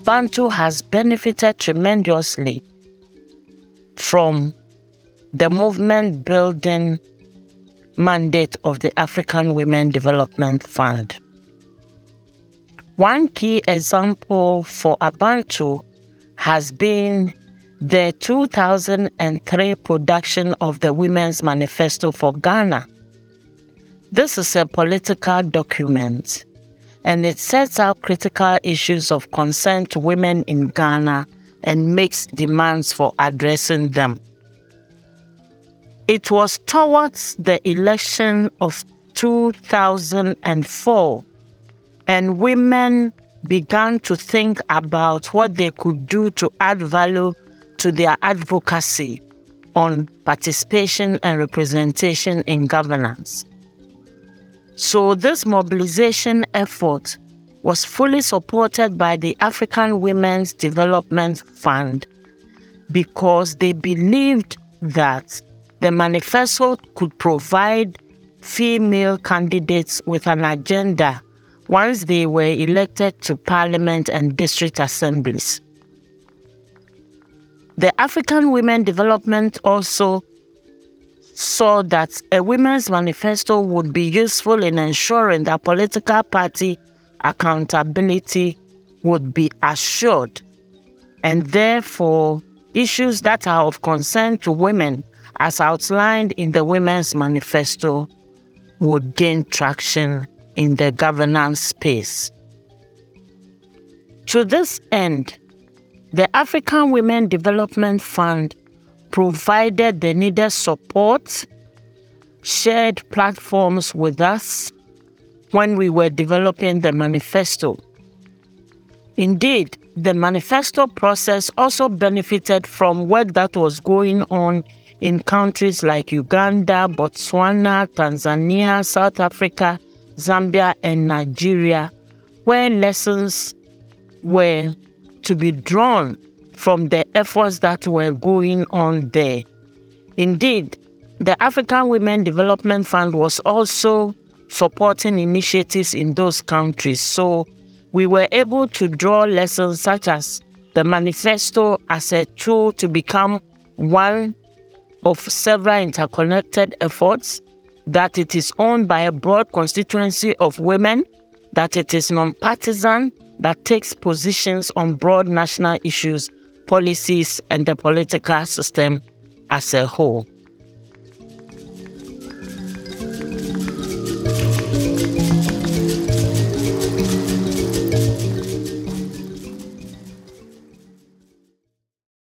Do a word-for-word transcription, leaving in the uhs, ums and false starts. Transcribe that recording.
Bantu has benefited tremendously from the movement building mandate of the African Women Development Fund. One key example for Abantu has been the two thousand three production of the Women's Manifesto for Ghana. This is a political document, and it sets out critical issues of concern to women in Ghana and makes demands for addressing them. It was towards the election of two thousand four, and women began to think about what they could do to add value to their advocacy on participation and representation in governance. So this mobilization effort was fully supported by the African Women's Development Fund because they believed that the manifesto could provide female candidates with an agenda once they were elected to parliament and district assemblies. The African Women Development also saw that a women's manifesto would be useful in ensuring that political party accountability would be assured, and therefore issues that are of concern to women, as outlined in the Women's Manifesto, would gain traction in the governance space. To this end, the African Women Development Fund provided the needed support, shared platforms with us when we were developing the manifesto. Indeed, the manifesto process also benefited from work that was going on in countries like Uganda, Botswana, Tanzania, South Africa, Zambia, and Nigeria, where lessons were to be drawn from the efforts that were going on there. Indeed, the African Women Development Fund was also supporting initiatives in those countries. So we were able to draw lessons such as the manifesto as a tool to become one of several interconnected efforts, that it is owned by a broad constituency of women, that it is non-partisan, that takes positions on broad national issues, policies, and the political system as a whole.